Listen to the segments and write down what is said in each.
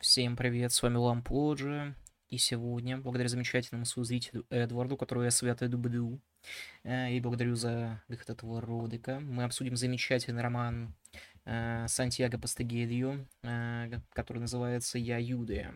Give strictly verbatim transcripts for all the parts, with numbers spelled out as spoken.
Всем привет, с вами Ламподжи. И сегодня, благодаря замечательному своему зрителю Эдварду, которого я свято люблю, э, и благодарю за выход этого ролика, мы обсудим замечательный роман э, Сантьяго Пастагедио, э, который называется «Я Юдея».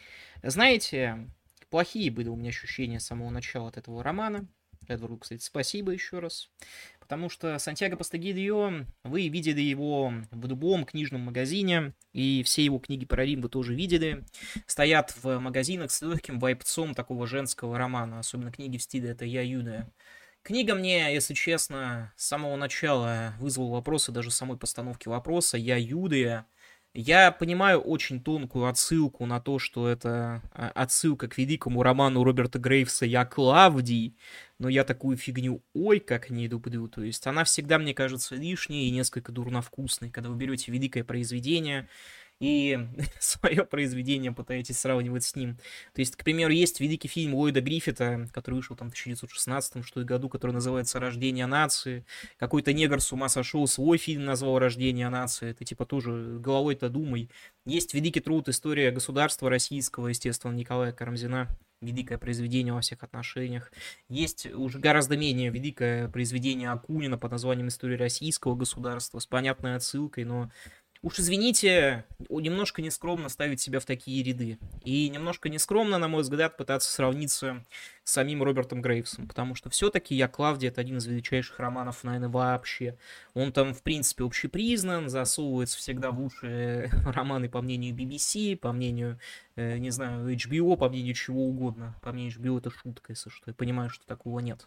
Знаете, плохие были у меня ощущения с самого начала от этого романа. Эдварду, кстати, спасибо еще раз. Потому что Сантьяго Пастагидио, вы видели его в любом книжном магазине, и все его книги про Рим вы тоже видели. Стоят в магазинах с легким вайпцом такого женского романа, особенно книги в стиле «Это я, Юда». Книга мне, если честно, с самого начала вызвала вопросы, даже самой постановки вопроса «Я Юдия». Я понимаю очень тонкую отсылку на то, что это отсылка к великому роману Роберта Грейвса «Я Клавдий», но я такую фигню ой как не люблю. То есть она всегда, мне кажется, лишней и несколько дурновкусной, когда вы берете великое произведение и свое произведение пытаетесь сравнивать с ним. То есть, к примеру, есть великий фильм Ллойда Гриффита, который вышел там в тысяча девятьсот шестнадцатом что ли, году, который называется «Рождение нации». Какой-то негр с ума сошел, свой фильм назвал «Рождение нации». Ты типа тоже головой-то думай. Есть великий труд «История государства российского», естественно, Николая Карамзина. Великое произведение во всех отношениях. Есть уже гораздо менее великое произведение Акунина под названием «История российского государства» с понятной отсылкой, но уж извините, немножко нескромно ставить себя в такие ряды. И немножко нескромно, на мой взгляд, пытаться сравниться с самим Робертом Грейвсом. Потому что все-таки «Я Клавдия» — это один из величайших романов, наверное, вообще. Он там, в принципе, общепризнан, засовывается всегда в уши романы по мнению би би си, по мнению, э, не знаю, эйч би о, по мнению чего угодно. По мнению эйч би о это шутка, если что. Я понимаю, что такого нет.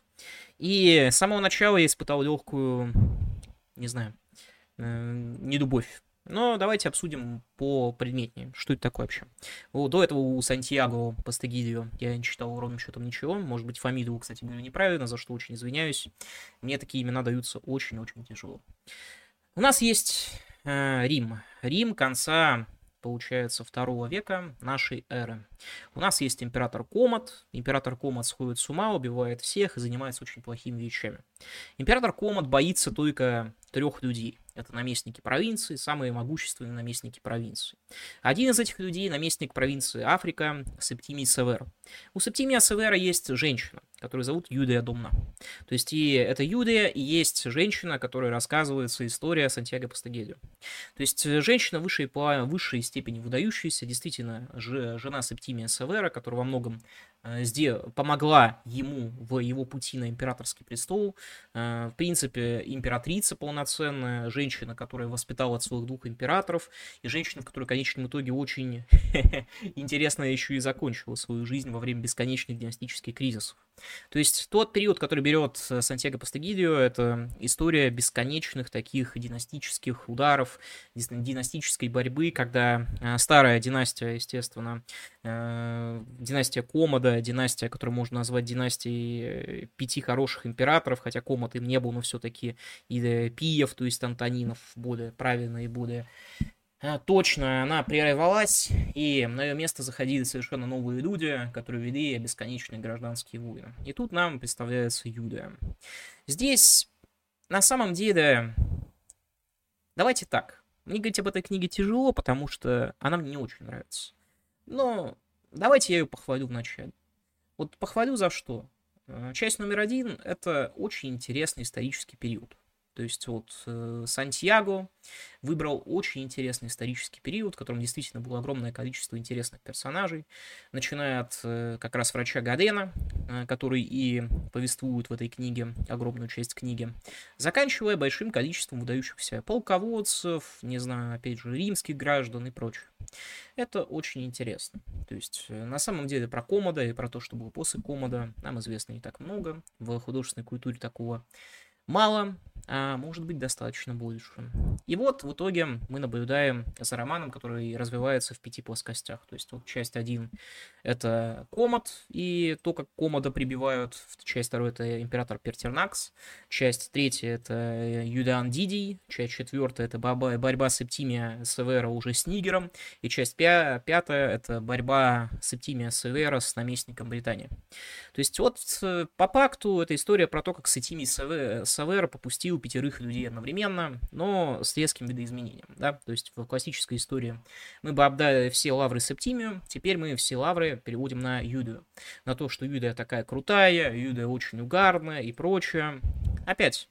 И с самого начала я испытал легкую, не знаю, э, недобовь. Но давайте обсудим по предметнее, что это такое вообще. Вот, до этого у Сантьяго Пастагидио я не читал ровным счетом ничего. Может быть, фамилию, кстати говоря, неправильно, за что очень извиняюсь. Мне такие имена даются очень-очень тяжело. У нас есть э, Рим. Рим конца, получается, второго века нашей эры. У нас есть император Комод. Император Комод сходит с ума, убивает всех и занимается очень плохими вещами. Император Комод боится только трех людей. Это наместники провинции, самые могущественные наместники провинции. Один из этих людей — наместник провинции Африка Септимий Север. У Септимия Севера есть женщина, которую зовут Юдия Домна. То есть и это Юдия, и есть женщина, которой рассказывается история Сантьяго Пастагедио. То есть женщина высшей, по высшей степени выдающаяся, действительно жена Септимия Севера, которая во многом помогла ему в его пути на императорский престол. В принципе, императрица полноценная, женщина, которая воспитала от своих двух императоров, и женщина, которая в конечном итоге очень интересно еще и закончила свою жизнь во время бесконечных династических кризисов. То есть тот период, который берет Сантьяго Пастагидио, это история бесконечных таких династических ударов, династической борьбы, когда старая династия, естественно, династия Комода, династия, которую можно назвать династией пяти хороших императоров, хотя Комод им не был, но все-таки и Пиев, то есть Антонинов, более правильно и более точно, она прервалась, и на ее место заходили совершенно новые люди, которые вели бесконечные гражданские войны. И тут нам представляется Юдия. Здесь, на самом деле, давайте так, мне говорить об этой книге тяжело, потому что она мне не очень нравится. Но давайте я ее похвалю вначале. Вот похвалю за что? Часть номер один — это очень интересный исторический период. То есть вот э, Сантьяго выбрал очень интересный исторический период, в котором действительно было огромное количество интересных персонажей, начиная от э, как раз врача Гадена, э, который и повествует в этой книге огромную часть книги, заканчивая большим количеством выдающихся полководцев, не знаю, опять же, римских граждан и прочее. Это очень интересно. То есть э, на самом деле про Комода и про то, что было после Комода, нам известно не так много. В художественной культуре такого мало, а может быть достаточно больше. И вот в итоге мы наблюдаем за романом, который развивается в пяти плоскостях. То есть вот часть один — это Комод и то, как Комода прибивают. Часть вторая — это император Пертернакс. Часть третья — это Юлиан Дидий. Часть четвертая — это борьба, борьба Септимия Севера уже с Нигером. И часть пя- пятая — это борьба Септимия Севера с наместником Британии. То есть вот по факту это история про то, как Септимий Север попустил убил пятерых людей одновременно, но с резким видоизменением, да, то есть в классической истории мы бы обдали все лавры Септимию, теперь мы все лавры переводим на Юдию, на то, что Юдия такая крутая, Юдия очень угарная и прочее. Опять,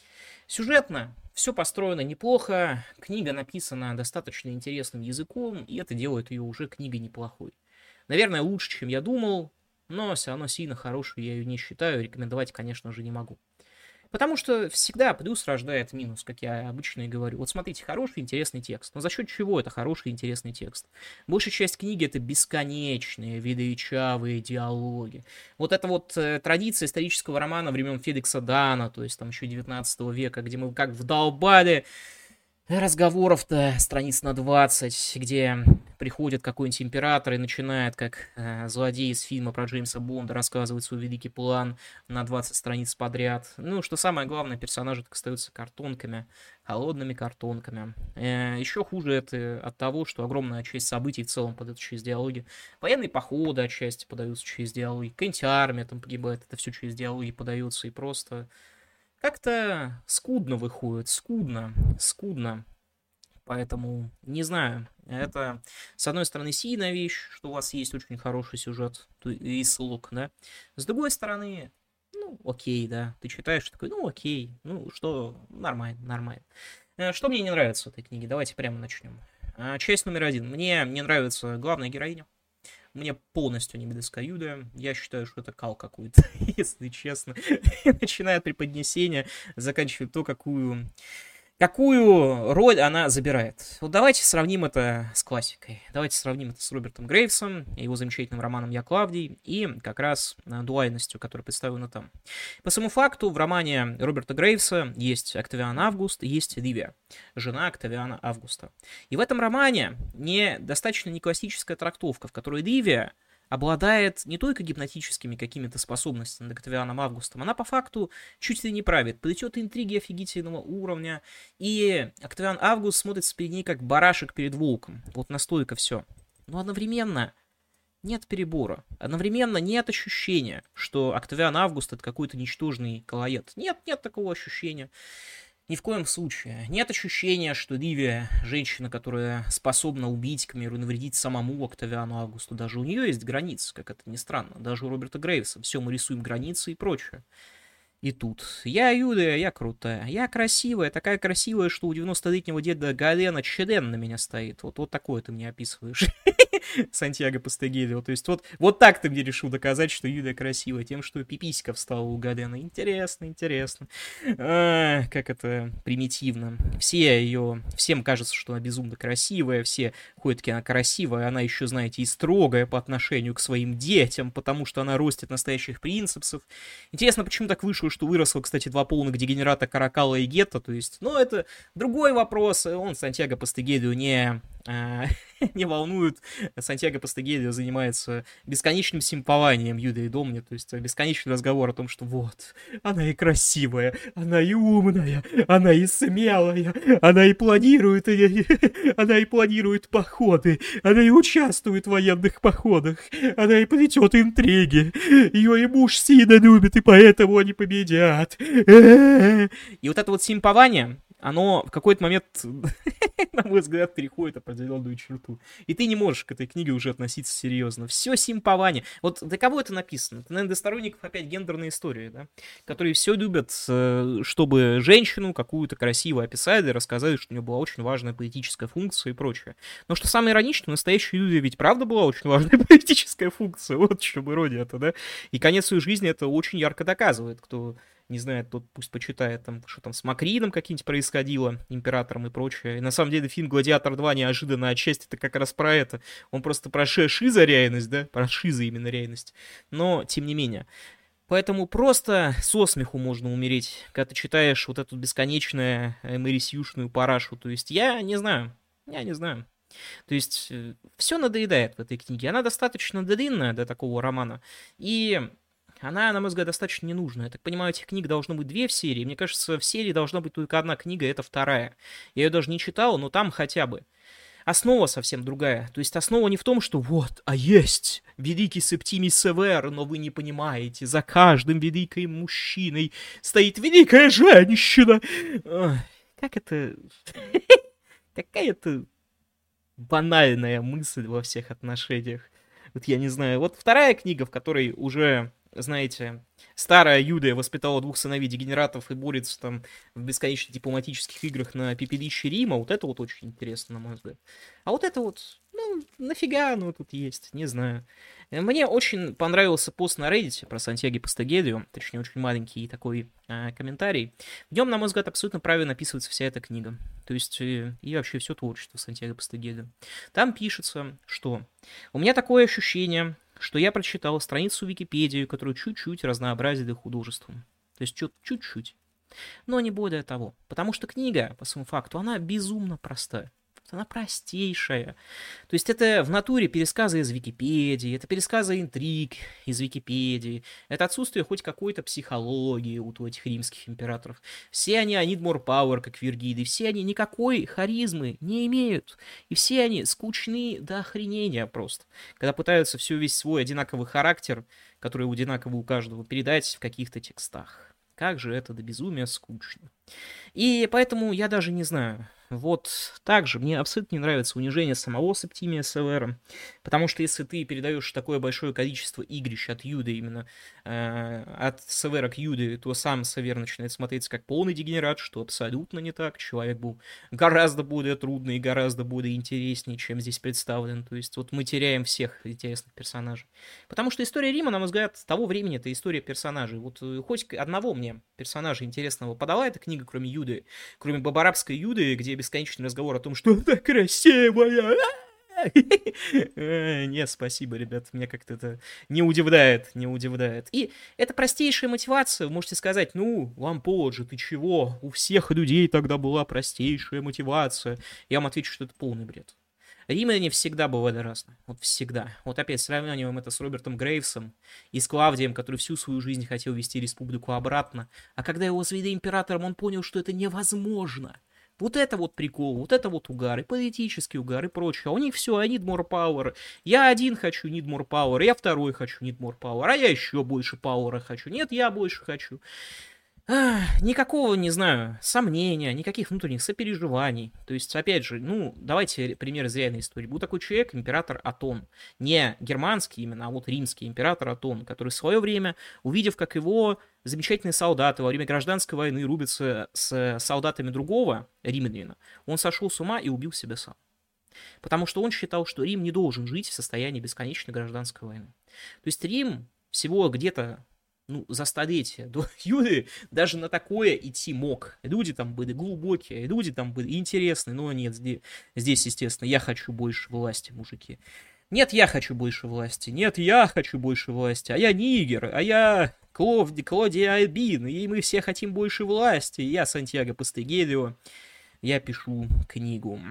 сюжетно все построено неплохо, книга написана достаточно интересным языком, и это делает ее уже книгой неплохой. Наверное, лучше, чем я думал, но все равно сильно хорошую я ее не считаю, рекомендовать, конечно же, не могу. Потому что всегда плюс рождает минус, как я обычно и говорю. Вот смотрите, хороший, интересный текст. Но за счет чего это хороший, интересный текст? Большая часть книги — это бесконечные, величавые диалоги. Вот это вот э, традиция исторического романа времен Феликса Дана, то есть там еще девятнадцатого века, где мы как вдолбали разговоров-то страниц на двадцать, где приходит какой-нибудь император и начинает, как э, злодей из фильма про Джеймса Бонда, рассказывать свой великий план на двадцать страниц подряд. Ну, что самое главное, персонажи так остаются картонками, холодными картонками. Э, еще хуже это от того, что огромная часть событий в целом подается через диалоги. Военные походы отчасти подаются через диалоги. Какая-нибудь армия там погибает, это все через диалоги подается, и просто... Как-то скудно выходит, скудно, скудно. Поэтому, не знаю, это, с одной стороны, сильная вещь, что у вас есть очень хороший сюжет и слог, да. С другой стороны, ну, окей, да, ты читаешь такой, ну, окей, ну, что, нормально, нормально. Что мне не нравится в этой книге? Давайте прямо начнем. Часть номер один. Мне не нравится главная героиня. Мне полностью не близка Юда. Я считаю, что это кал какой-то, если честно. Начиная от преподнесения, заканчивая то, какую, какую роль она забирает. Вот давайте сравним это с классикой. Давайте сравним это с Робертом Грейвсом, его замечательным романом «Я Клавдий» и как раз дуальностью, которая представлена там. По самому факту, в романе Роберта Грейвса есть Октавиан Август и есть Ливия, жена Октавиана Августа. И в этом романе не достаточно не классическая трактовка, в которой Ливия обладает не только гипнотическими какими-то способностями над Октавианом Августом, она по факту чуть ли не правит, плетет интриги офигительного уровня, и Октавиан Август смотрится перед ней как барашек перед волком. Вот настолько все. Но одновременно нет перебора. Одновременно нет ощущения, что Октавиан Август — это какой-то ничтожный колоед. Нет, нет такого ощущения. Ни в коем случае. Нет ощущения, что Ливия — женщина, которая способна убить, к примеру, навредить самому Октавиану Августу. Даже у нее есть границы, как это ни странно. Даже у Роберта Грейвса. Все, мы рисуем границы и прочее. И тут я Юдия, я крутая, я красивая, такая красивая, что у девяностолетнего деда Галена член на меня стоит. Вот, вот такое ты мне описываешь. Сантьяго Пастегидио. То есть вот, вот так ты мне решил доказать, что Юдия красивая, тем, что пиписька встала у Галена. Интересно, интересно. А, как это примитивно. Все ее, всем кажется, что она безумно красивая, все ходят-таки она красивая, она еще, знаете, и строгая по отношению к своим детям, потому что она ростит настоящих принципсов. Интересно, почему так вышло, что выросло, кстати, два полных дегенерата Каракала и Гетто, то есть, ну, это другой вопрос, он Сантьяго Пастегидио не, а, не волнует. Сантьяго Пастегидио занимается бесконечным симпованием Юды и Домни, то есть бесконечный разговор о том, что вот, она и красивая, она и умная, она и смелая, она и планирует, она и планирует походы, она и участвует в военных походах, она и плетет интриги, ее и муж сильно любит, и поэтому они победят. И вот это вот симпование, оно в какой-то момент, на мой взгляд, переходит определенную черту. И ты не можешь к этой книге уже относиться серьезно. Все симпование. Вот для кого это написано? Это, наверное, для сторонников опять гендерной истории, да? Которые все любят, чтобы женщину какую-то красиво описали, рассказали, что у нее была очень важная политическая функция и прочее. Но что самое ироничное, настоящей Юлии ведь правда была очень важная политическая функция. Вот что ирония-то, да? И конец ее жизни это очень ярко доказывает. Кто не знает, тот пусть почитает, там, что там с Макрином какие-нибудь происходило, императором и прочее. И на самом деле фильм «Гладиатор два» неожиданно отчасти это как раз про это. Он просто про шиза-реальность, да? Про шиза именно реальность. Но, тем не менее. Поэтому просто со смеху можно умереть, когда ты читаешь вот эту бесконечную Мэри Сьюшную парашу. То есть я не знаю, я не знаю. То есть все надоедает в этой книге. Она достаточно длинная для такого романа. И она, на мой взгляд, достаточно ненужная. Я так понимаю, этих книг должно быть две в серии. Мне кажется, в серии должна быть только одна книга, это вторая. Я ее даже не читал, но там хотя бы основа совсем другая. То есть основа не в том, что вот, а есть великий Септимий Север, но вы не понимаете, за каждым великим мужчиной стоит великая женщина. Ой, как это... Какая-то банальная мысль во всех отношениях. Вот я не знаю. Вот вторая книга, в которой уже, знаете, старая Юдия воспитала двух сыновей дегенератов и борется там в бесконечных дипломатических играх на пепелище Рима. Вот это вот очень интересно, на мой взгляд. А вот это вот, ну, нафига оно тут есть, не знаю. Мне очень понравился пост на Reddit про Сантьяго Пастагедио, точнее, очень маленький такой э, комментарий. В нем, на мой взгляд, абсолютно правильно описывается вся эта книга. То есть, э, и вообще все творчество Сантьяго Пастагедио. Там пишется, что у меня такое ощущение, что я прочитал страницу Википедии, которую чуть-чуть разнообразили художеством. То есть чуть-чуть. Но не более того. Потому что книга, по своему факту, она безумно простая. Она простейшая. То есть это в натуре пересказы из Википедии, это пересказы интриг из Википедии, это отсутствие хоть какой-то психологии у этих римских императоров. Все они I need more power, как Виргилий, все они никакой харизмы не имеют. И все они скучны до охренения просто. Когда пытаются всю весь свой одинаковый характер, который одинаковый у каждого, передать в каких-то текстах. Как же это до безумия скучно. И поэтому я даже не знаю. Вот также мне абсолютно не нравится унижение самого Септимия Севера, потому что если ты передаешь такое большое количество игрищ от Юды, именно э, от Севера к Юде, то сам Север начинает смотреться как полный дегенерат, что абсолютно не так. Человек был гораздо более трудный и гораздо более интереснее, чем здесь представлен. То есть вот мы теряем всех интересных персонажей. Потому что история Рима, на мой взгляд, того времени это история персонажей. Вот хоть одного мне персонажа интересного подала эта книга, кроме Юды, кроме бабарабской Юды, где бесконечный разговор о том, что она красивая. Нет, спасибо, ребят, меня как-то это не удивляет, не удивляет. И это простейшая мотивация, вы можете сказать, ну, Ламполоджи, ты чего? У всех людей тогда была простейшая мотивация. Я вам отвечу, что это полный бред. Римляне всегда бывали разные. Вот всегда. Вот опять сравниваем это с Робертом Грейвсом и с Клавдием, который всю свою жизнь хотел вести республику обратно. А когда его возвели императором, он понял, что это невозможно. Вот это вот прикол, вот это вот угар, и политический угар, и прочее. А у них все, I need more power. Я один хочу need more power, я второй хочу need more power, а я еще больше пауэра хочу. Нет, я больше хочу. Ах, никакого, не знаю, сомнения, никаких внутренних сопереживаний. То есть, опять же, ну, давайте пример из реальной истории. Был такой человек, император Атон. Не германский именно, а вот римский император Атон, который в свое время, увидев, как его замечательные солдаты во время гражданской войны рубятся с солдатами другого римлянина, он сошел с ума и убил себя сам. Потому что он считал, что Рим не должен жить в состоянии бесконечной гражданской войны. То есть Рим всего где-то ну, за столетия до Юды даже на такое идти мог. Люди там были глубокие, люди там были интересные, но нет, здесь, здесь, естественно, я хочу больше власти, мужики. Нет, я хочу больше власти, нет, я хочу больше власти, а я Нигер, а я Клоди, Клоди Альбин, и мы все хотим больше власти, я Сантьяго Пастагедио, я пишу книгу.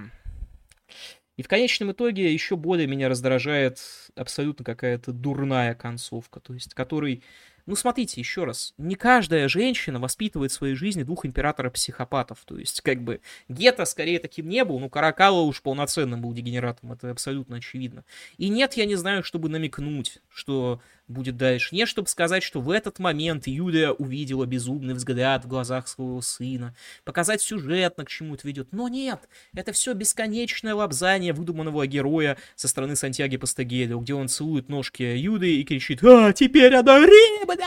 И в конечном итоге еще более меня раздражает абсолютно какая-то дурная концовка, то есть, который... Ну, смотрите, еще раз, не каждая женщина воспитывает в своей жизни двух императоров-психопатов, то есть, как бы, Гетто скорее таким не был, ну, Каракалло уж полноценным был дегенератом, это абсолютно очевидно. И нет, я не знаю, чтобы намекнуть, что будет дальше. Нет, чтобы сказать, что в этот момент Юлия увидела безумный взгляд в глазах своего сына, показать сюжетно, к чему это ведет. Но нет, это все бесконечное лапзание выдуманного героя со стороны Сантьяго Пастагедио, где он целует ножки Юды и кричит: «А, теперь она римлянка!»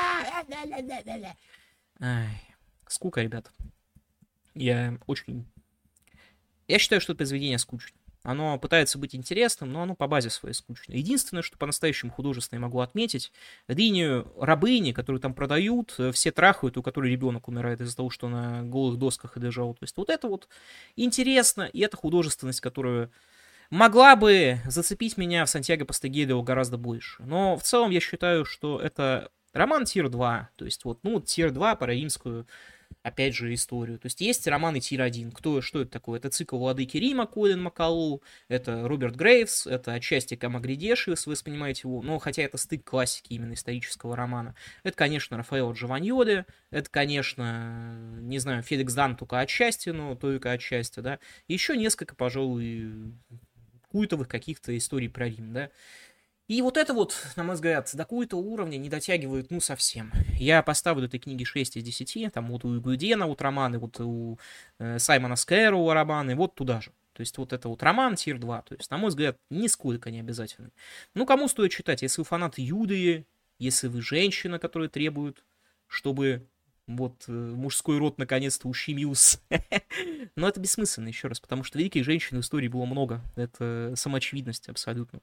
Ай, скука, ребят. Я очень... Я считаю, что это произведение скучное. Оно пытается быть интересным, но оно по базе своей скучное. Единственное, что по-настоящему художественно я могу отметить, линию рабыни, которую там продают, все трахают, у которой ребенок умирает из-за того, что на голых досках и лежал. То есть вот это вот интересно, и это художественность, которая могла бы зацепить меня в Сантьяго Пастагедио гораздо больше. Но в целом я считаю, что это роман тир два. То есть вот, ну, тир два про римскую опять же, историю. То есть есть романы тир один. Кто, что это такое? Это цикл «Владыки Рима» Колин Макколоу, это Роберт Грейвс, это отчасти Камагридеши, если вы воспринимаете его, но хотя это стык классики именно исторического романа. Это, конечно, Рафаэло Джованьоли, это, конечно, не знаю, Феликс Дан только отчасти, но только отчасти, да. И еще несколько, пожалуй, культовых каких-то историй про Рим, да. И вот это вот, на мой взгляд, до какого-то уровня не дотягивает, ну, совсем. Я поставлю этой книге шесть из десяти, там вот у Гудена вот романы, вот у э, Саймона Скэроуа романы, вот туда же. То есть вот это вот роман тир два, то есть, на мой взгляд, нисколько не обязательный. Ну, кому стоит читать? Если вы фанат Юдии, если вы женщина, которая требует, чтобы вот э, мужской род наконец-то ущемился. Но это бессмысленно, еще раз, потому что великих женщин в истории было много. Это самоочевидность абсолютно.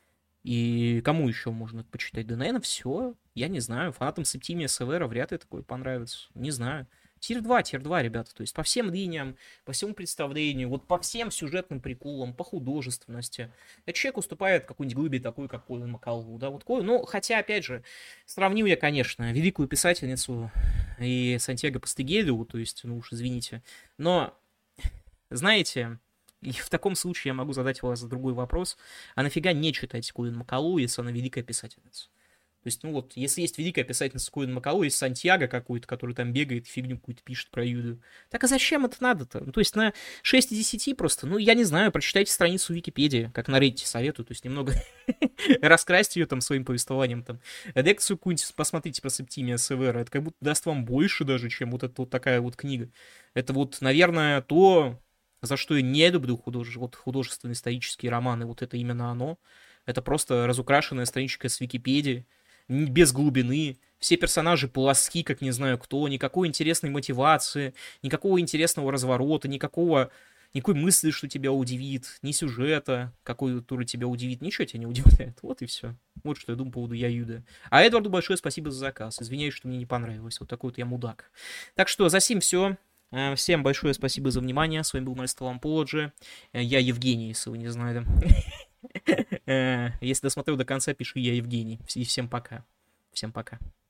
И кому еще можно это почитать? Да, наверное, все. Я не знаю. Фанатам Септимия Севера вряд ли такое понравится. Не знаю. Тир два, тир два, ребята. То есть по всем линиям, по всему представлению, вот по всем сюжетным приколам, по художественности. Этот человек уступает какой-нибудь глыбе такой, как Колин Макколоу. Да, вот Колин. Ну, хотя, опять же, сравнил я, конечно, великую писательницу и Сантьяго Пастегелиу, то есть, ну уж извините. Но, знаете... И в таком случае я могу задать вас другой вопрос. А нафига не читать Колин Макколоу, если она великая писательница? То есть, ну вот, если есть великая писательница Колин Макколоу, есть Сантьяго какой-то, который там бегает, фигню какую-то пишет про Юду. Так а зачем это надо-то? Ну, то есть на шесть из десяти просто, ну, я не знаю, прочитайте страницу Википедии, как на Reddit советую, то есть немного раскрасьте ее там своим повествованием, там, лекцию какую-нибудь посмотрите про Септимия Севера, это как будто даст вам больше даже, чем вот эта вот такая вот книга. Это вот, наверное, то... За что я не люблю художе... вот художественные исторические романы, вот это именно оно. Это просто разукрашенная страничка с Википедии, без глубины. Все персонажи плоски, как не знаю кто, никакой интересной мотивации, никакого интересного разворота, никакого... никакой мысли, что тебя удивит, ни сюжета, какой который тебя удивит, ничего тебя не удивляет. Вот и все. Вот что я думаю по поводу Я Юда. А Эдварду большое спасибо за заказ. Извиняюсь, что мне не понравилось. Вот такой вот я мудак. Так что за сим все. Всем большое спасибо за внимание. С вами был Маэстро Ламполоджи. Я Евгений, если вы не знали. Если досмотрел до конца, пиши «Я Евгений». И всем пока. Всем пока.